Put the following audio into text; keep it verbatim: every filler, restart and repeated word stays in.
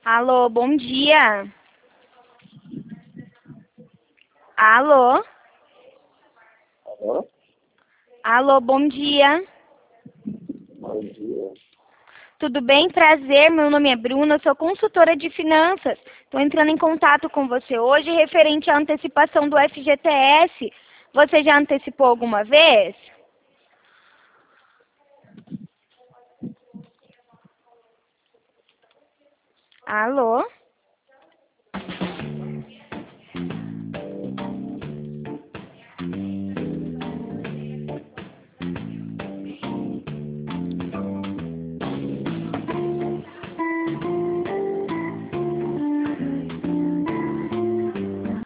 Alô, bom dia. Alô? Alô? Alô, bom dia. Bom dia. Tudo bem? Prazer, meu nome é Bruna, sou consultora de finanças. Estou entrando em contato com você hoje referente à antecipação do F G T S. Você já antecipou alguma vez? Alô?